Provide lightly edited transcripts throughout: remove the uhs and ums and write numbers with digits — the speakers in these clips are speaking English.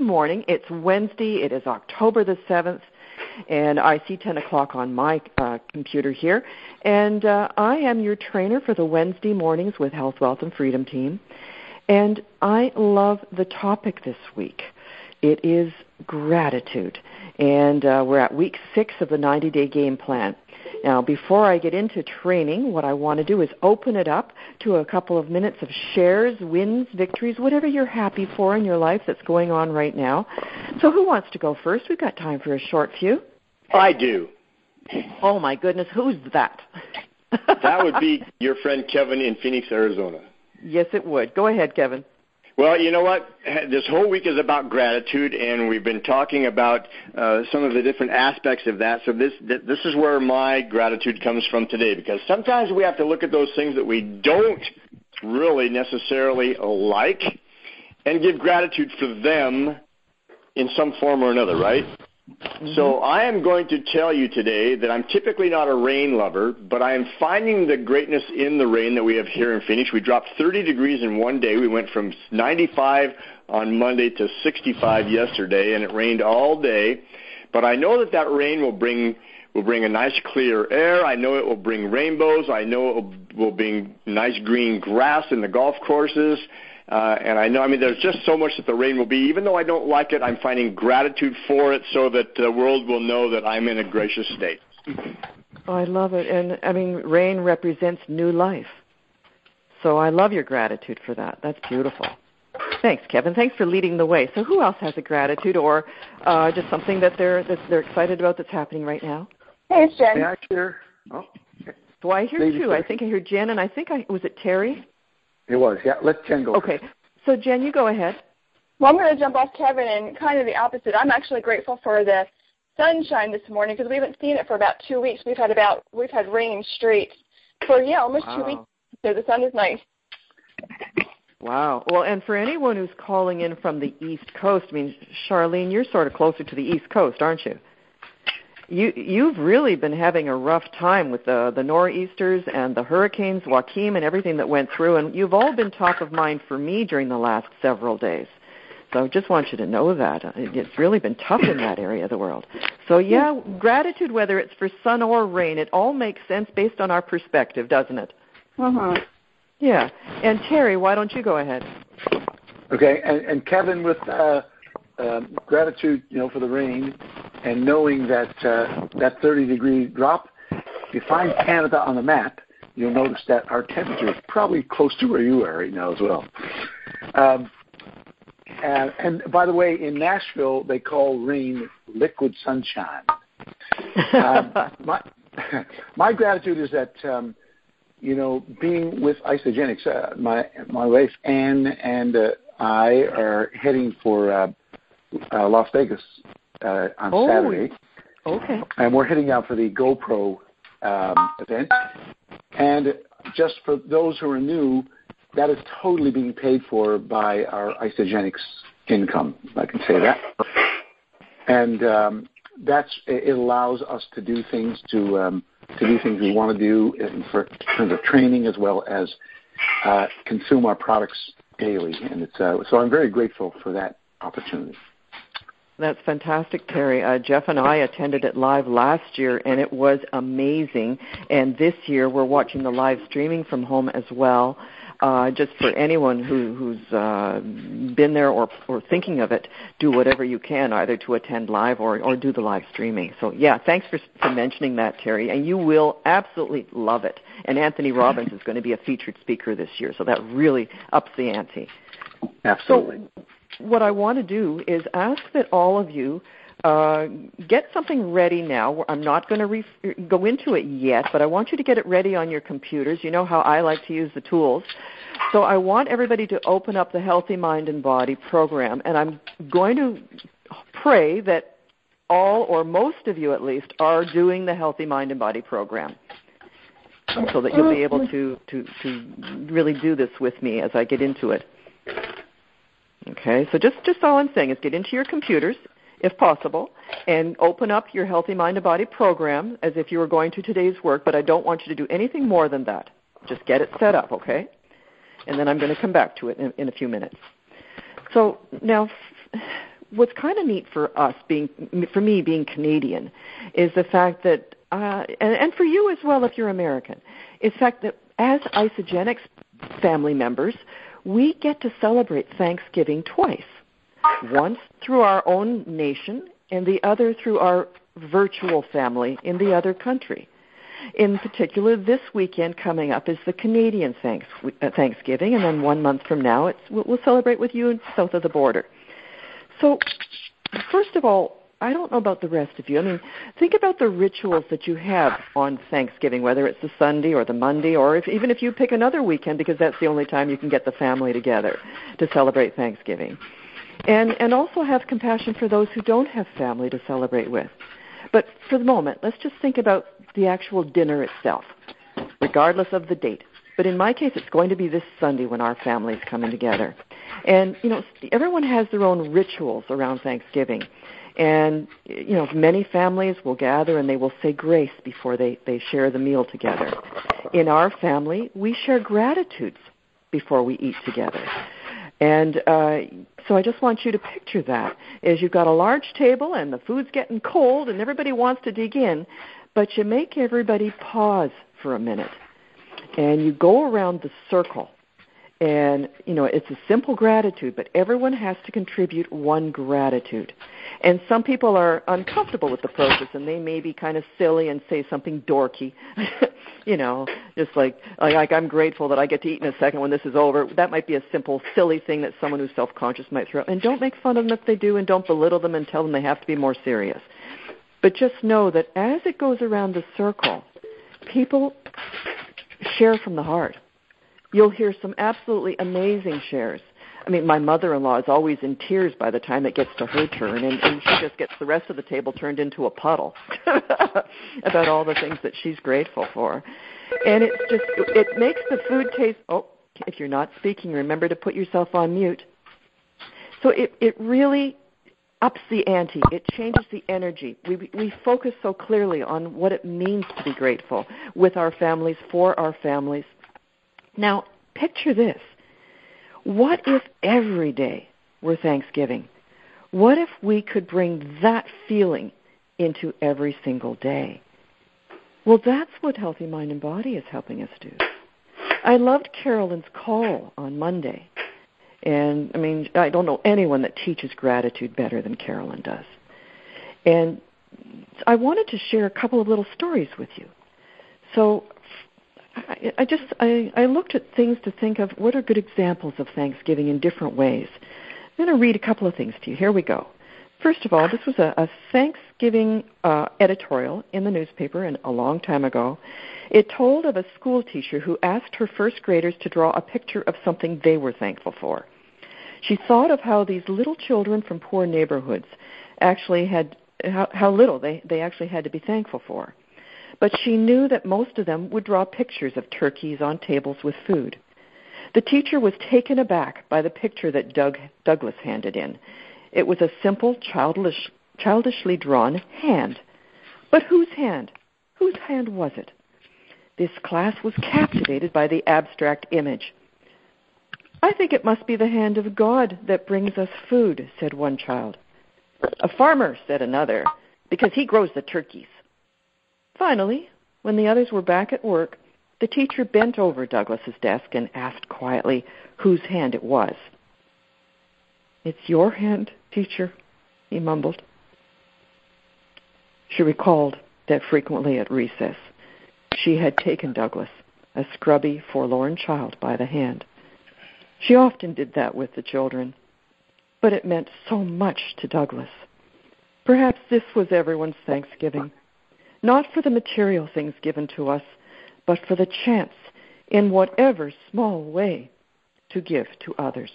morning. It's Wednesday. It is October the 7th, and I see 10 o'clock on my computer here. And I am your trainer for the Wednesday mornings with Health, Wealth, and Freedom team. And I love the topic this week. It is gratitude. And we're at week 6 of the 90-day game plan. Now, before I get into training, what I want to do is open it up to a couple of minutes of shares, wins, victories, whatever you're happy for in your life that's going on right now. So who wants to go first? We've got time for a short few. I do. Oh, my goodness. Who's that? That would be your friend Kevin in Phoenix, Arizona. Yes, it would. Go ahead, Kevin. Well, you know what? This whole week is about gratitude, and we've been talking about some of the different aspects of that. So this is where my gratitude comes from today, because sometimes we have to look at those things that we don't really necessarily like and give gratitude for them in some form or another, right? Mm-hmm. So I am going to tell you today that I'm typically not a rain lover, but I am finding the greatness in the rain that we have here in Phoenix. We dropped 30 degrees in one day. We went from 95 on Monday to 65 yesterday, and it rained all day. But I know that rain will bring a nice clear air. I know it will bring rainbows. I know it will bring nice green grass in the golf courses. And I know, there's just so much that the rain will be. Even though I don't like it, I'm finding gratitude for it so that the world will know that I'm in a gracious state. Oh, I love it. And, rain represents new life. So I love your gratitude for that. That's beautiful. Thanks, Kevin. Thanks for leading the way. So who else has a gratitude or just something that they're excited about that's happening right now? Hey, it's Jen. May I hear? Oh, okay. Well, I hear two. I think I hear Jen, and was it Terry? It was, yeah. Let Jen go. Okay. So, Jen, you go ahead. Well, I'm going to jump off Kevin and kind of the opposite. I'm actually grateful for the sunshine this morning because we haven't seen it for about 2 weeks. We've had rain straight for, almost 2 weeks. So the sun is nice. Wow. Well, and for anyone who's calling in from the East Coast, Charlene, you're sort of closer to the East Coast, aren't you? You've really been having a rough time with the nor'easters and the hurricanes, Joaquin, and everything that went through, and you've all been top of mind for me during the last several days. So I just want you to know that. It's really been tough in that area of the world. So, yeah, gratitude, whether it's for sun or rain, it all makes sense based on our perspective, doesn't it? Uh-huh. Yeah. And, Terry, why don't you go ahead? Okay, and Kevin, with gratitude, for the rain, and knowing that that 30-degree drop, if you find Canada on the map, you'll notice that our temperature is probably close to where you are right now as well. And by the way, in Nashville, they call rain liquid sunshine. My gratitude is that, being with Isagenix, my wife Anne and I are heading for Las Vegas on Saturday. Okay. And we're heading out for the GoPro event. And just for those who are new, that is totally being paid for by our Isagenix income, I can say that. And it allows us to do things to do things we want to do in terms of training as well as consume our products daily. And it's so I'm very grateful for that opportunity. That's fantastic, Terry. Jeff and I attended it live last year, and it was amazing. And this year, we're watching the live streaming from home as well. Just for anyone who's been there or thinking of it, do whatever you can, either to attend live or do the live streaming. So, yeah, thanks for mentioning that, Terry. And you will absolutely love it. And Anthony Robbins is going to be a featured speaker this year, so that really ups the ante. Absolutely. So, what I want to do is ask that all of you get something ready now. I'm not going to go into it yet, but I want you to get it ready on your computers. You know how I like to use the tools. So I want everybody to open up the Healthy Mind and Body program, and I'm going to pray that all or most of you at least are doing the Healthy Mind and Body program so that you'll be able to really do this with me as I get into it. Okay, so just all I'm saying is get into your computers, if possible, and open up your Healthy Mind and Body program as if you were going to today's work, but I don't want you to do anything more than that. Just get it set up, okay? And then I'm going to come back to it in a few minutes. So now, what's kind of neat for me being Canadian, is the fact that, and for you as well if you're American, is the fact that as Isagenix family members, we get to celebrate Thanksgiving twice. Once through our own nation and the other through our virtual family in the other country. In particular, this weekend coming up is the Canadian Thanksgiving, and then 1 month from now we'll celebrate with you south of the border. So, first of all, I don't know about the rest of you. I mean, think about the rituals that you have on Thanksgiving, whether it's the Sunday or the Monday, or even if you pick another weekend, because that's the only time you can get the family together to celebrate Thanksgiving. And also have compassion for those who don't have family to celebrate with. But for the moment, let's just think about the actual dinner itself, regardless of the date. But in my case, it's going to be this Sunday when our family's coming together. And, everyone has their own rituals around Thanksgiving. And, many families will gather and they will say grace before they share the meal together. In our family, we share gratitudes before we eat together. And so I just want you to picture that, as you've got a large table and the food's getting cold and everybody wants to dig in, but you make everybody pause for a minute. And you go around the circle. And, it's a simple gratitude, but everyone has to contribute one gratitude. And some people are uncomfortable with the process, and they may be kind of silly and say something dorky, just like I'm grateful that I get to eat in a second when this is over. That might be a simple, silly thing that someone who's self-conscious might throw. And don't make fun of them if they do, and don't belittle them and tell them they have to be more serious. But just know that as it goes around the circle, people share from the heart. You'll hear some absolutely amazing shares. I mean, my mother-in-law is always in tears by the time it gets to her turn, and she just gets the rest of the table turned into a puddle about all the things that she's grateful for. And it makes the food taste, if you're not speaking, remember to put yourself on mute. So it really ups the ante. It changes the energy. We focus so clearly on what it means to be grateful with our families, for our families. Now, picture this. What if every day were Thanksgiving? What if we could bring that feeling into every single day? Well, that's what Healthy Mind and Body is helping us do. I loved Carolyn's call on Monday. And, I don't know anyone that teaches gratitude better than Carolyn does. And I wanted to share a couple of little stories with you. So I looked at things to think of what are good examples of Thanksgiving in different ways. I'm going to read a couple of things to you. Here we go. First of all, this was a Thanksgiving editorial in the newspaper a long time ago. It told of a school teacher who asked her first graders to draw a picture of something they were thankful for. She thought of how these little children from poor neighborhoods actually had, how little they actually had to be thankful for. But she knew that most of them would draw pictures of turkeys on tables with food. The teacher was taken aback by the picture that Douglas handed in. It was a simple, childishly drawn hand. But whose hand? Whose hand was it? This class was captivated by the abstract image. I think it must be the hand of God that brings us food, said one child. A farmer, said another, because he grows the turkeys. Finally, when the others were back at work, the teacher bent over Douglas's desk and asked quietly whose hand it was. It's your hand, teacher, he mumbled. She recalled that frequently at recess, she had taken Douglas, a scrubby, forlorn child, by the hand. She often did that with the children, but it meant so much to Douglas. Perhaps this was everyone's Thanksgiving. Not for the material things given to us, but for the chance, in whatever small way, to give to others.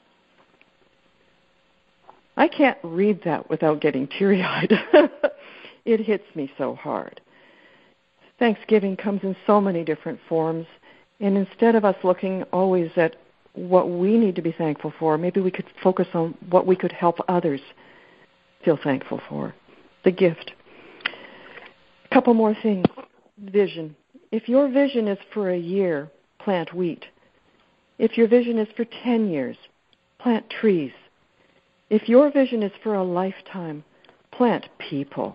I can't read that without getting teary-eyed. It hits me so hard. Thanksgiving comes in so many different forms, and instead of us looking always at what we need to be thankful for, maybe we could focus on what we could help others feel thankful for, the gift. A couple more things. Vision. If your vision is for a year, plant wheat. If your vision is for 10 years, plant trees. If your vision is for a lifetime, plant people.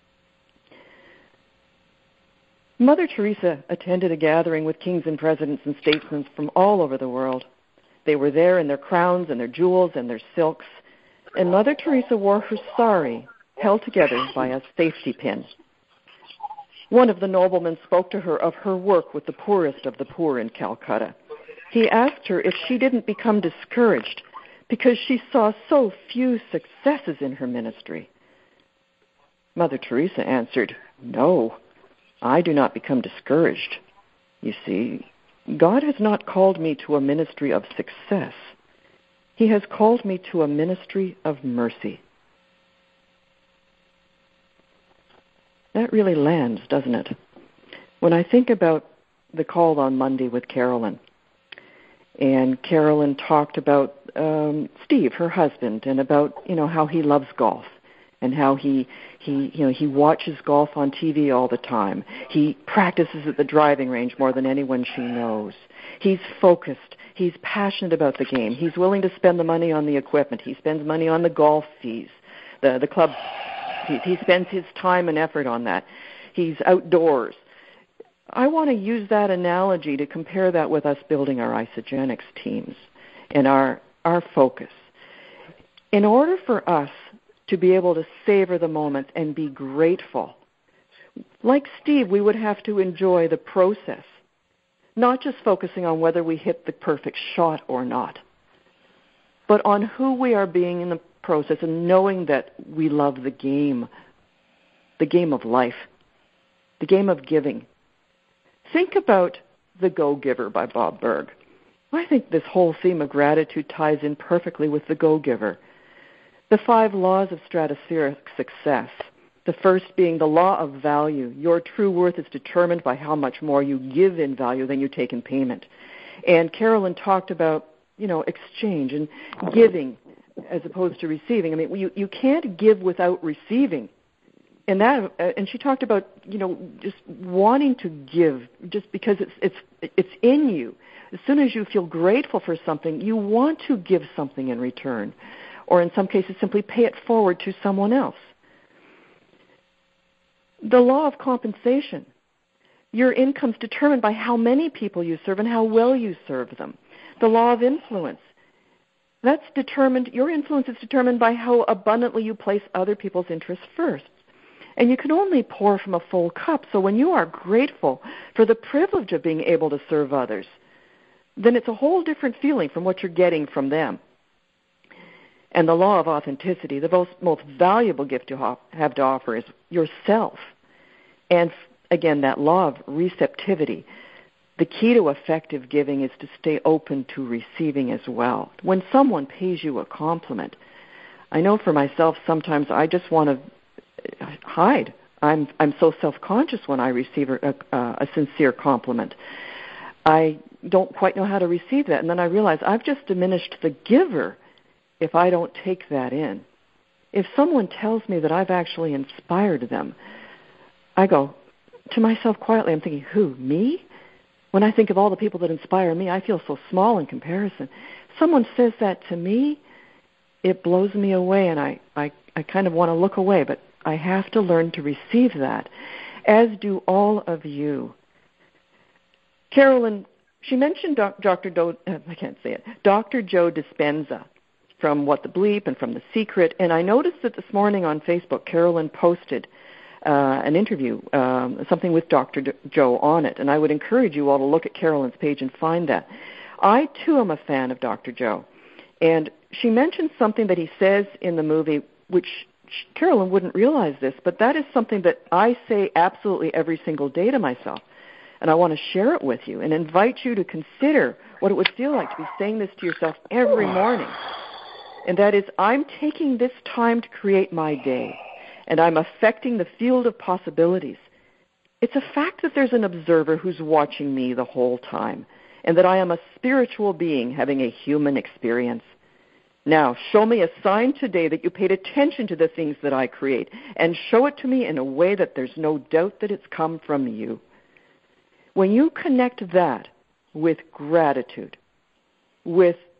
Mother Teresa attended a gathering with kings and presidents and statesmen from all over the world. They were there in their crowns and their jewels and their silks, and Mother Teresa wore her sari, held together by a safety pin. One of the noblemen spoke to her of her work with the poorest of the poor in Calcutta. He asked her if she didn't become discouraged because she saw so few successes in her ministry. Mother Teresa answered, "No, I do not become discouraged. You see, God has not called me to a ministry of success. He has called me to a ministry of mercy." That really lands, doesn't it? When I think about the call on Monday with Carolyn, and Carolyn talked about Steve, her husband, and about how he loves golf, and how he watches golf on TV all the time. He practices at the driving range more than anyone she knows. He's focused. He's passionate about the game. He's willing to spend the money on the equipment. He spends money on the golf fees, the club. He spends his time and effort on that. He's outdoors. I want to use that analogy to compare that with us building our Isagenix teams and our focus. In order for us to be able to savor the moments and be grateful, like Steve, we would have to enjoy the process, not just focusing on whether we hit the perfect shot or not, but on who we are being in the process and knowing that we love the game of life, the game of giving. Think about The Go-Giver by Bob Berg. I think this whole theme of gratitude ties in perfectly with The Go-Giver. The 5 laws of stratospheric success. The first being the law of value. Your true worth is determined by how much more you give in value than you take in payment. And Carolyn talked about, exchange and giving as opposed to receiving. I mean, you can't give without receiving. And she talked about, just wanting to give just because it's in you. As soon as you feel grateful for something, you want to give something in return, or in some cases simply pay it forward to someone else. The law of compensation. Your income's determined by how many people you serve and how well you serve them. The law of influence. That's determined, your influence is determined by how abundantly you place other people's interests first. And you can only pour from a full cup. So when you are grateful for the privilege of being able to serve others, then it's a whole different feeling from what you're getting from them. And the law of authenticity, the most valuable gift you have to offer is yourself. And again, that law of receptivity. The key to effective giving is to stay open to receiving as well. When someone pays you a compliment, I know for myself sometimes I just want to hide. I'm so self-conscious when I receive a sincere compliment. I don't quite know how to receive that, and then I realize I've just diminished the giver if I don't take that in. If someone tells me that I've actually inspired them, I go to myself quietly, I'm thinking, who, me? When I think of all the people that inspire me, I feel so small in comparison. Someone says that to me, it blows me away, and I kind of want to look away, but I have to learn to receive that, as do all of you. Carolyn, she mentioned Dr. Joe Dispenza from What the Bleep and from The Secret, and I noticed that this morning on Facebook, Carolyn posted an interview, something with Dr. Joe on it, and I would encourage you all to look at Carolyn's page and find that. I, too, am a fan of Dr. Joe, and she mentioned something that he says in the movie, which Carolyn wouldn't realize this, but that is something that I say absolutely every single day to myself, and I want to share it with you and invite you to consider what it would feel like to be saying this to yourself every morning, and that is, I'm taking this time to create my day, and I'm affecting the field of possibilities. It's a fact that there's an observer who's watching me the whole time, and that I am a spiritual being having a human experience. Now, show me a sign today that you paid attention to the things that I create, and show it to me in a way that there's no doubt that it's come from you. When you connect that with gratitude, with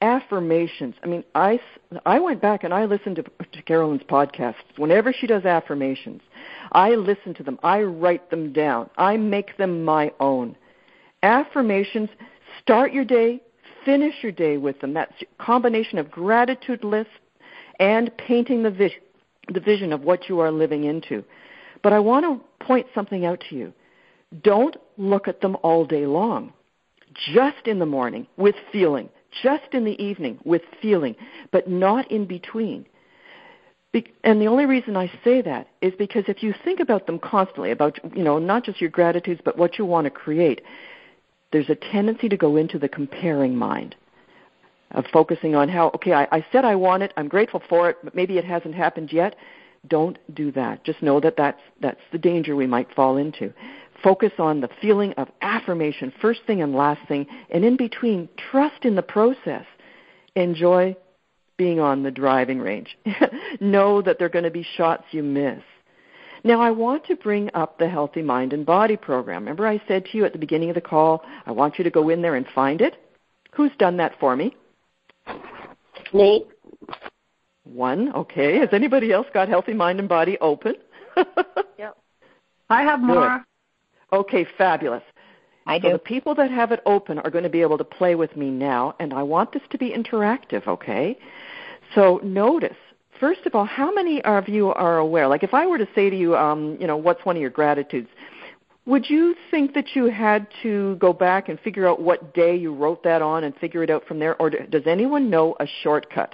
affirmations. I mean, I went back and I listened to Carolyn's podcasts. Whenever she does affirmations, I listen to them. I write them down. I make them my own. Affirmations, start your day, finish your day with them. That's a combination of gratitude lists and painting the vision of what you are living into. But I want to point something out to you. Don't look at them all day long. Just in the morning with feeling. Just in the evening with feeling, but not in between. And the only reason I say that is because if you think about them constantly, about, not just your gratitudes, but what you want to create, there's a tendency to go into the comparing mind of focusing on how, okay, I said I want it, I'm grateful for it, but maybe it hasn't happened yet. Don't do that. Just know that that's the danger we might fall into. Focus on the feeling of affirmation, first thing and last thing, and in between, trust in the process. Enjoy being on the driving range. Know that there are going to be shots you miss. Now, I want to bring up the Healthy Mind and Body program. Remember I said to you at the beginning of the call, I want you to go in there and find it? Who's done that for me? Nate. One, okay. Has anybody else got Healthy Mind and Body open? Yep. I have more. Good. Okay, fabulous. I do. So the people that have it open are going to be able to play with me now, and I want this to be interactive, okay? So notice, first of all, how many of you are aware? Like if I were to say to you, what's one of your gratitudes, would you think that you had to go back and figure out what day you wrote that on and figure it out from there, or does anyone know a shortcut?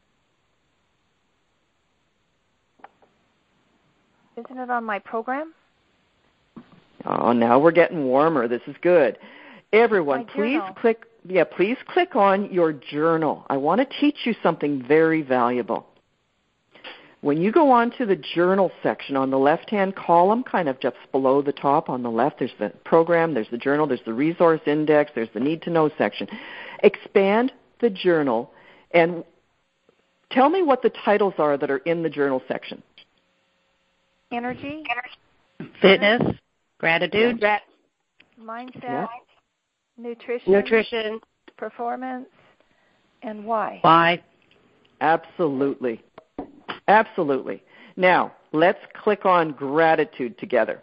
Isn't it on my program? Oh, now we're getting warmer. This is good. Everyone, please click on your journal. I want to teach you something very valuable. When you go on to the journal section on the left-hand column, kind of just below the top on the left, there's the program, there's the journal, there's the resource index, there's the need to know section. Expand the journal and tell me what the titles are that are in the journal section. Energy. Fitness. Gratitude. Mindset. Nutrition. Performance. And why. Why. Absolutely. Absolutely. Now, let's click on gratitude together.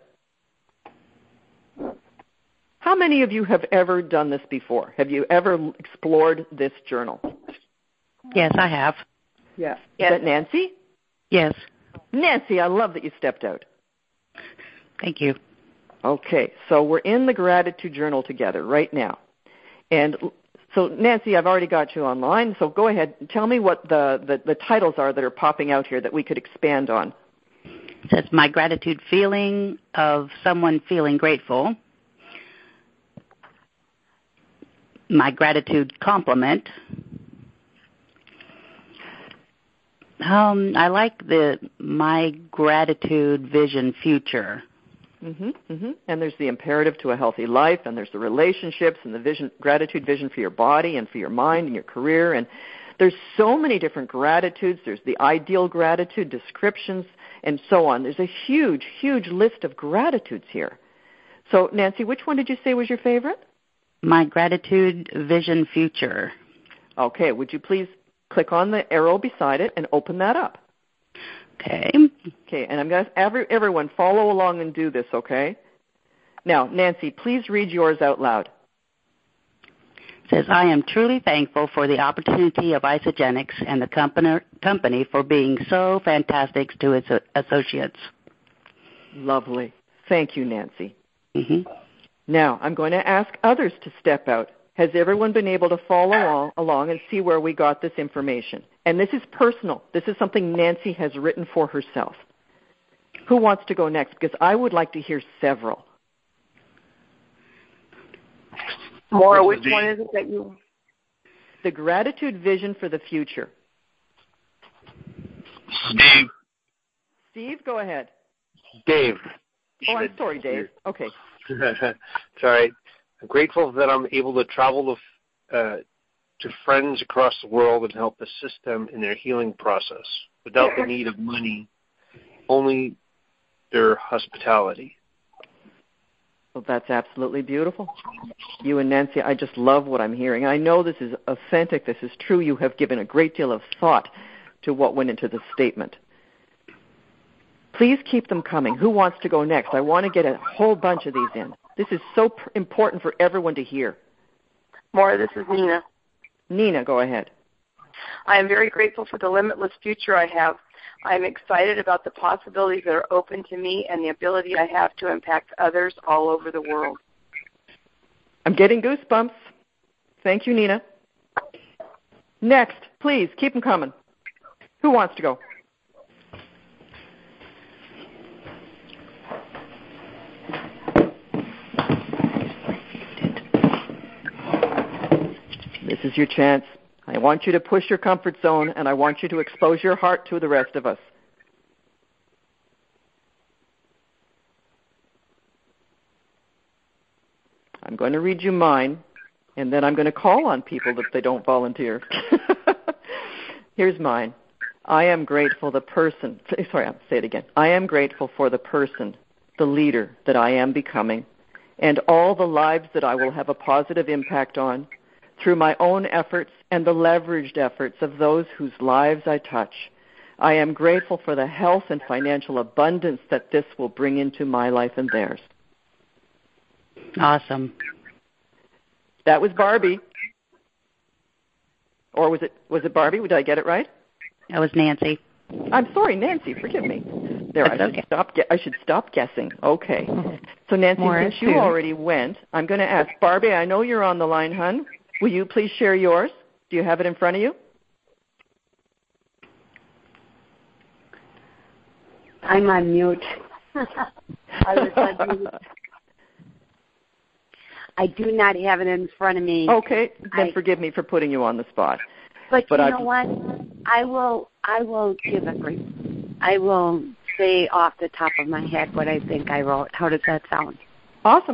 How many of you have ever done this before? Have you ever explored this journal? Yes, I have. Yeah. Yes. Is that Nancy? Yes. Nancy, I love that you stepped out. Thank you. Okay, so we're in the gratitude journal together right now. And so, Nancy, I've already got you online, so go ahead and tell me what the titles are that are popping out here that we could expand on. It says, my gratitude feeling of someone feeling grateful. My gratitude compliment. I like my gratitude vision future. And there's the imperative to a healthy life, and there's the relationships and the gratitude vision for your body and for your mind and your career. And there's so many different gratitudes. There's the ideal gratitude, descriptions, and so on. There's a huge, huge list of gratitudes here. So, Nancy, which one did you say was your favorite? My gratitude vision future. Okay, would you please click on the arrow beside it and open that up? Okay. Okay, and I'm going to have everyone follow along and do this, okay? Now, Nancy, please read yours out loud. It says, I am truly thankful for the opportunity of Isagenix and the company for being so fantastic to its associates. Lovely. Thank you, Nancy. Now, I'm going to ask others to step out. Has everyone been able to follow along and see where we got this information? And this is personal. This is something Nancy has written for herself. Who wants to go next? Because I would like to hear several. Maura, which one is it that you... The gratitude vision for the future. Steve. Steve, go ahead. Dave. Oh, I'm sorry, Dave. Okay. It's all right. I'm grateful that I'm able to travel to friends across the world and help assist them in their healing process without the need of money, only their hospitality. Well, that's absolutely beautiful. You and Nancy, I just love what I'm hearing. I know this is authentic. This is true. You have given a great deal of thought to what went into the statement. Please keep them coming. Who wants to go next? I want to get a whole bunch of these in. This is so important for everyone to hear. Maura, this is Nina. Nina, go ahead. I am very grateful for the limitless future I have. I am excited about the possibilities that are open to me and the ability I have to impact others all over the world. I'm getting goosebumps. Thank you, Nina. Next, please, keep them coming. Who wants to go? This is your chance. I want you to push your comfort zone, and I want you to expose your heart to the rest of us. I'm going to read you mine, and then I'm going to call on people if they don't volunteer. Here's mine. I am grateful I'll say it again. I am grateful for the person, the leader that I am becoming, and all the lives that I will have a positive impact on through my own efforts and the leveraged efforts of those whose lives I touch. I am grateful for the health and financial abundance that this will bring into my life and theirs. Awesome. That was Barbie. Or was it Barbie? Did I get it right? That was Nancy. I'm sorry, Nancy. Forgive me. There, I should stop guessing. Okay. So, Nancy, since you already went, I'm going to ask Barbie. I know you're on the line, hon. Will you please share yours? Do you have it in front of you? I'm on mute. I was on mute. I do not have it in front of me. Okay, then forgive me for putting you on the spot. But you know what? I will give a brief. I will say off the top of my head what I think I wrote. How does that sound? Awesome.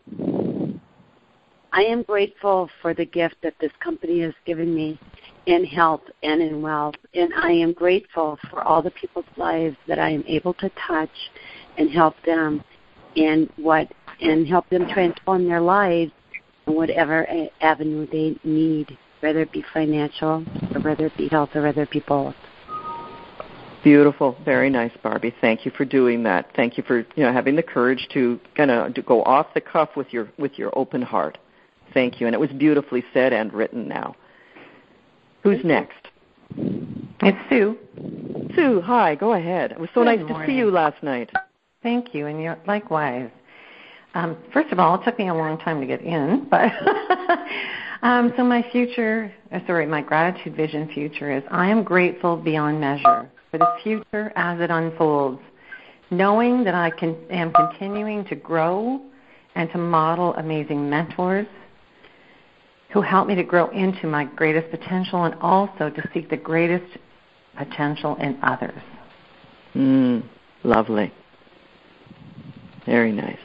I am grateful for the gift that this company has given me in health and in wealth, and I am grateful for all the people's lives that I am able to touch and help them and help them transform their lives in whatever avenue they need, whether it be financial or whether it be health or whether it be both. Beautiful. Very nice, Barbie. Thank you for doing that. Thank you for having the courage to kind of go off the cuff with your open heart. Thank you. And it was beautifully said and written now. Who's next? It's Sue. Sue, hi. Go ahead. It was so nice to see you last night. Thank you, and likewise. First of all, it took me a long time to get in, but so my gratitude vision future is I am grateful beyond measure for the future as it unfolds, knowing that I am continuing to grow and to model amazing mentors who help me to grow into my greatest potential and also to seek the greatest potential in others. Lovely. Very nice.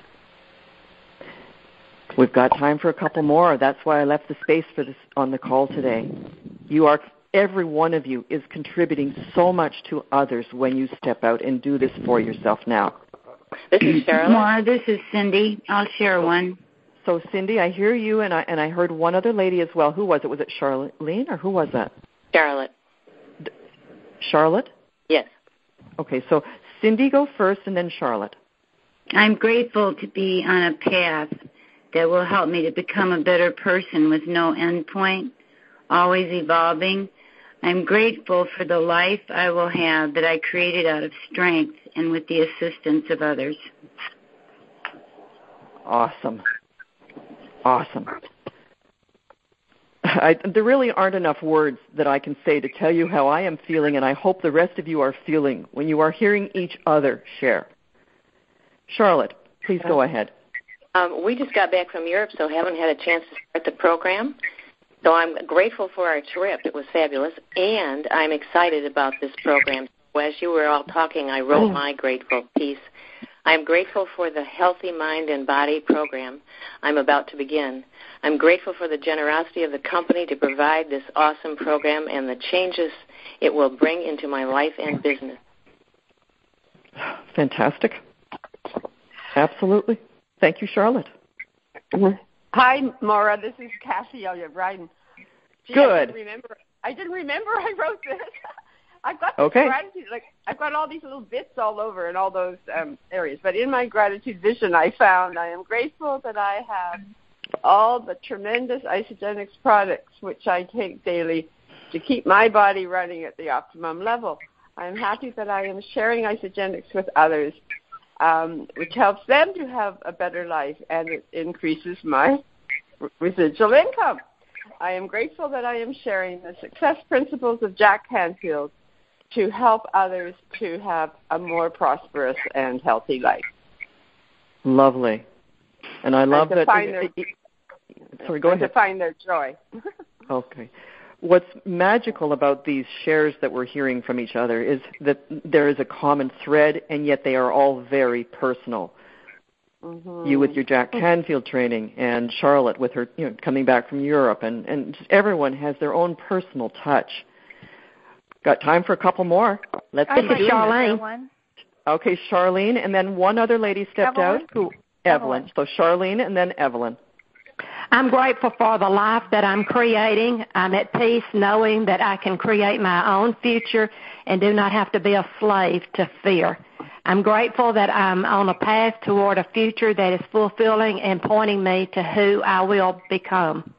We've got time for a couple more. That's why I left the space for this on the call today. Every one of you is contributing so much to others when you step out and do this for yourself now. This is Charlotte. Maura, this is Cindy. I'll share one. So, Cindy, I hear you, and I heard one other lady as well. Who was it? Was it Charlene, or who was that? Charlotte. Charlotte? Yes. Okay, so Cindy, go first, and then Charlotte. I'm grateful to be on a path that will help me to become a better person with no end point, always evolving. I'm grateful for the life I will have that I created out of strength and with the assistance of others. Awesome. There really aren't enough words that I can say to tell you how I am feeling, and I hope the rest of you are feeling when you are hearing each other share. Charlotte, please go ahead. We just got back from Europe, so haven't had a chance to start the program. So I'm grateful for our trip. It was fabulous, and I'm excited about this program. So as you were all talking, I wrote my grateful piece. I'm grateful for the Healthy Mind and Body program I'm about to begin. I'm grateful for the generosity of the company to provide this awesome program and the changes it will bring into my life and business. Fantastic. Absolutely. Thank you, Charlotte. Hi, Maura. This is Cassie O'Brien. Good. I didn't remember I wrote this. I've got gratitude. Like I've got all these little bits all over in all those areas. But in my gratitude vision, I found I am grateful that I have all the tremendous Isagenix products which I take daily to keep my body running at the optimum level. I am happy that I am sharing Isagenix with others, which helps them to have a better life, and it increases my residual income. I am grateful that I am sharing the success principles of Jack Canfield to help others to have a more prosperous and healthy life. Lovely. And I love that. Sorry, go ahead. To find their joy. Okay. What's magical about these shares that we're hearing from each other is that there is a common thread, and yet they are all very personal. Mm-hmm. You with your Jack Canfield training, and Charlotte with her, coming back from Europe, and just everyone has their own personal touch. Got time for a couple more? Let's get to Charlene. Okay, Charlene, and then one other lady stepped out. Evelyn. So Charlene, and then Evelyn. I'm grateful for the life that I'm creating. I'm at peace knowing that I can create my own future and do not have to be a slave to fear. I'm grateful that I'm on a path toward a future that is fulfilling and pointing me to who I will become.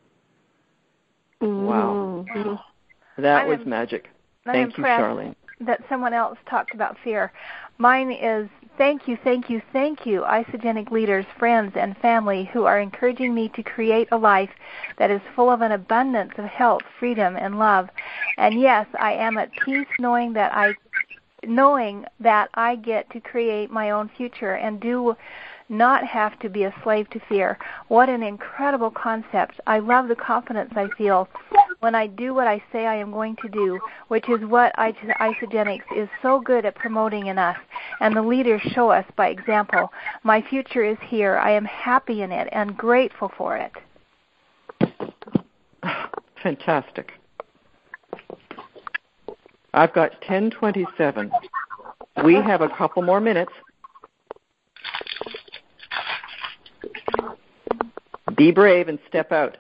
Wow. That was magic. Thank you, Charlene. That someone else talked about fear. Mine is thank you, Isogenic leaders, friends, and family who are encouraging me to create a life that is full of an abundance of health, freedom, and love. And yes, I am at peace knowing that I get to create my own future and do not have to be a slave to fear. What an incredible concept. I love the confidence I feel when I do what I say I am going to do, which is what Isogenics is so good at promoting in us, and the leaders show us by example. My future is here. I am happy in it and grateful for it. Fantastic. I've got 10:27. We have a couple more minutes. Be brave and step out.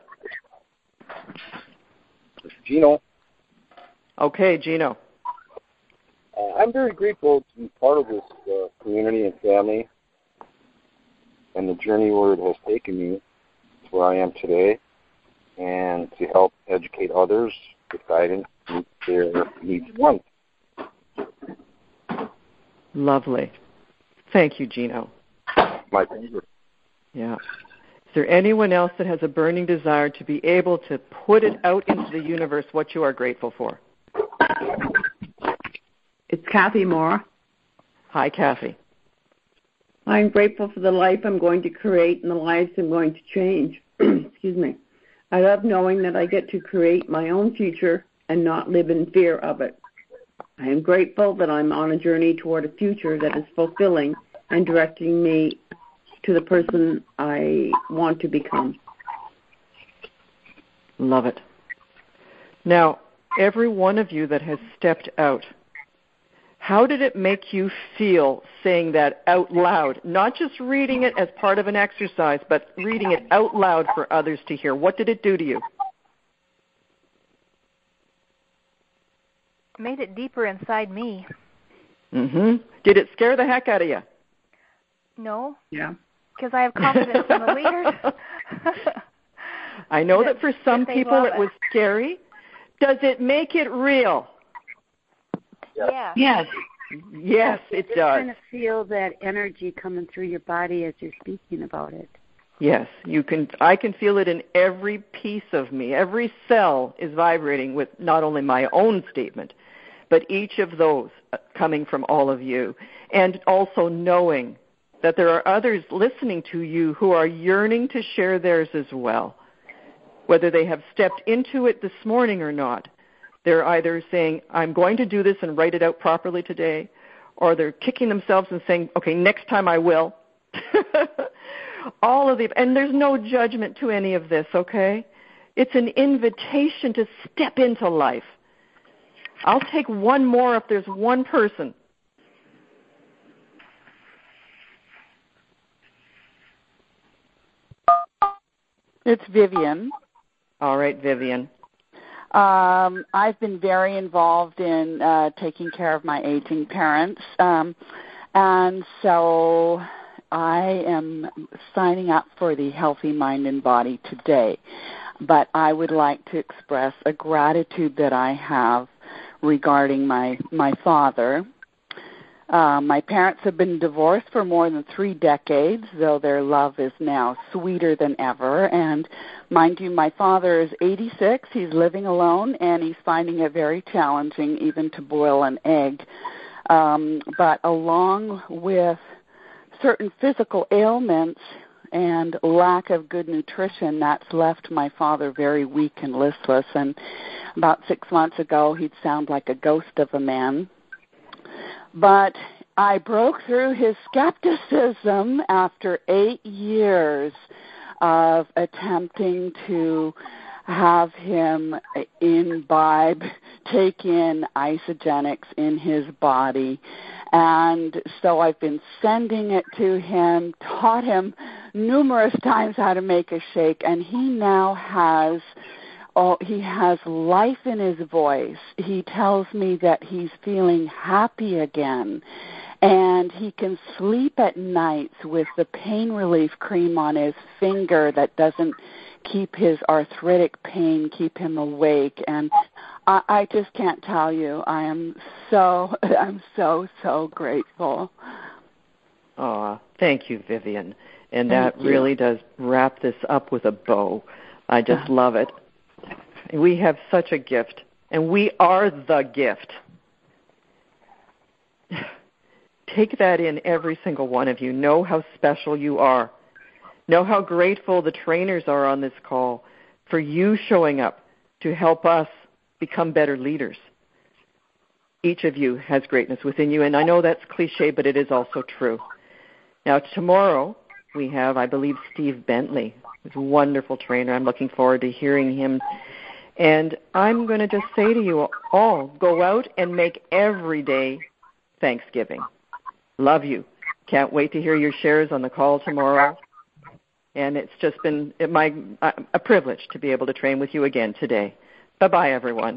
Gino. Okay, Gino. I'm very grateful to be part of this community and family and the journey where it has taken me to where I am today, and to help educate others with guidance and their needs and wants. Lovely. Thank you, Gino. My pleasure. Yeah. Is there anyone else that has a burning desire to be able to put it out into the universe what you are grateful for? It's Kathy Moore. Hi, Kathy. I'm grateful for the life I'm going to create and the lives I'm going to change. Excuse me. I love knowing that I get to create my own future and not live in fear of it. I am grateful that I'm on a journey toward a future that is fulfilling and directing me to the person I want to become. Love it. Now, every one of you that has stepped out, how did it make you feel saying that out loud? Not just reading it as part of an exercise, but reading it out loud for others to hear. What did it do to you? Made it deeper inside me. Mm-hmm. Did it scare the heck out of you? No. Yeah. Because I have confidence in the leaders. I know that for some people it was scary. Does it make it real? Yeah. Yes. Yes, it does. You kind of feel that energy coming through your body as you're speaking about it. Yes, you can. I can feel it in every piece of me. Every cell is vibrating with not only my own statement, but each of those coming from all of you. And also knowing that there are others listening to you who are yearning to share theirs as well. Whether they have stepped into it this morning or not, they're either saying, I'm going to do this and write it out properly today, or they're kicking themselves and saying, okay, next time I will. All of the, and there's no judgment to any of this, okay? It's an invitation to step into life. I'll take one more if there's one person. It's Vivian. All right, Vivian. I've been very involved in taking care of my aging parents, and so I am signing up for the Healthy Mind and Body today. But I would like to express a gratitude that I have regarding my father. My parents have been divorced for more than 3 decades, though their love is now sweeter than ever. And mind you, my father is 86. He's living alone, and he's finding it very challenging even to boil an egg. But along with certain physical ailments and lack of good nutrition, that's left my father very weak and listless. And about 6 months ago, he'd sound like a ghost of a man. But I broke through his skepticism after 8 years of attempting to have him imbibe, take in Isagenix in his body. And so I've been sending it to him, taught him numerous times how to make a shake, and he now has he has life in his voice. He tells me that he's feeling happy again, and he can sleep at nights with the pain relief cream on his finger that doesn't keep his arthritic pain, keep him awake. And I just can't tell you. I'm so grateful. Thank you, Vivian. And that really does wrap this up with a bow. I just love it. We have such a gift, and we are the gift. Take that in, every single one of you. Know how special you are. Know how grateful the trainers are on this call for you showing up to help us become better leaders. Each of you has greatness within you, and I know that's cliche, but it is also true. Now, tomorrow we have, I believe, Steve Bentley, who's a wonderful trainer. I'm looking forward to hearing him. And I'm going to just say to you all, go out and make every day Thanksgiving. Love you. Can't wait to hear your shares on the call tomorrow. And it's just been a privilege to be able to train with you again today. Bye-bye, everyone.